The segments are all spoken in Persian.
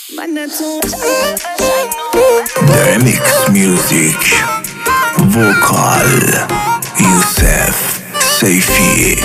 The Mix Music Vocal Youssef Seifi.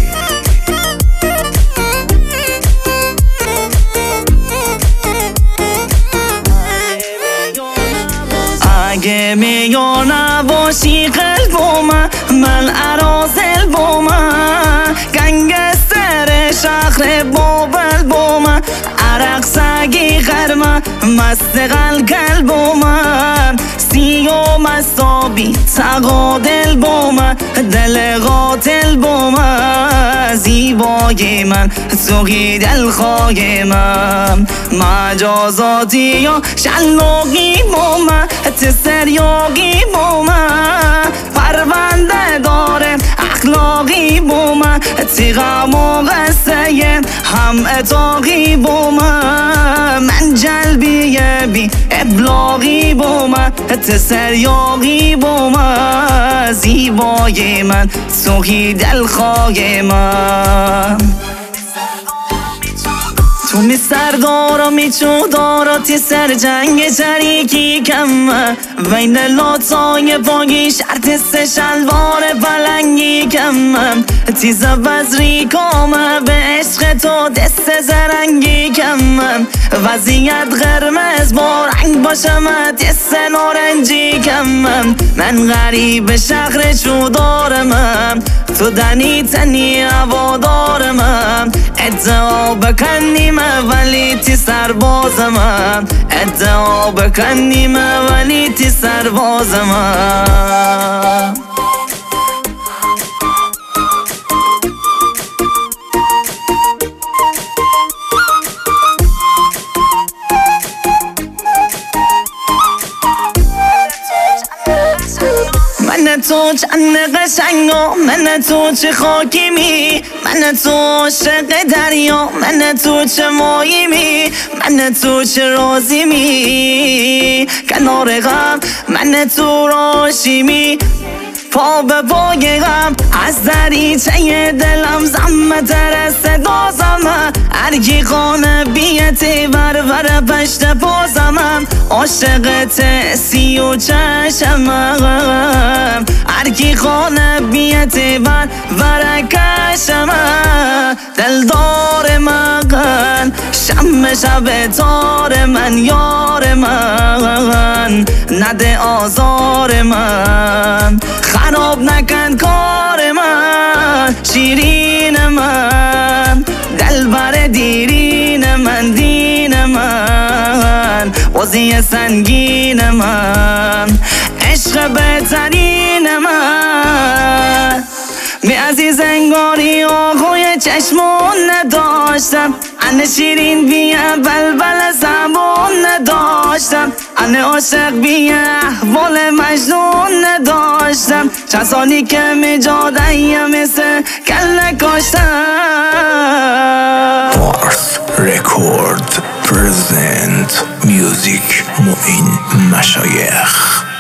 اگه میگو نباشی قلبو من ارازل با من گنگستر شهر بابل با من عرق سگی غرمه مست قلب با من سیو مستابی تقادل با من دل قاتل با من زیبای من توی دلخواه من مجازاتی یا شلاقی با من تسریاقی با من پرونده داره اخلاقی با من تیغم و قصه هم اتاقی با من جلبیه بی ابلاغی با من تسریاقی با من زیبای من توی دلخواه من تو می سردارا می چودارا تی سر جنگ شریکی کمه وین لاتای باگی شرط سه شلوار پلنگی کمه تی زبزری کامه به عشق تو دست زرنگی کمه وضعیت قرمز با رنگ باشم دست نارنجی کمه من غریب شهر چودارم تو دنی تنی هوادارم ادعا بکنیم ولی تی سربازم ادعا بکنیم ولی تی سربازم من تو چند قشنگا من تو چه خاکیمی من تو عاشق دریا من تو چه ماییمی من تو چه رازیمی کنار غم من تو راشیمی پا به پای غم از دریچه دلم زمتر از صدا زمه هرکی خانه بیتی ور پشت پازمم عاشقت سی و چشمم هرکی خانه بیتی ور کشمم دلدار من شم شب تار من یار من نده آزار من خراب نکن کار من شیرین من دلبر دیرین من دین من بازی سنگین من عشق بهترین من می عزیز انگاری آقای چشمون نداشتم انه شیرین بیه بلبل زبون نداشتم انه عاشق بیه احوال مجنون نداشتم چند سالی که می جاده مثل کل کاشتم Pars Record present music معین مشایخ